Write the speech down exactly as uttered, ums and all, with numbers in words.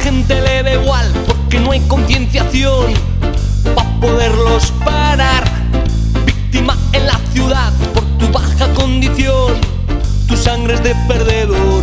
gente le da igual porque no hay concienciación para poderlos parar. Víctima en la ciudad por tu baja condición, tu sangre es de perdedor.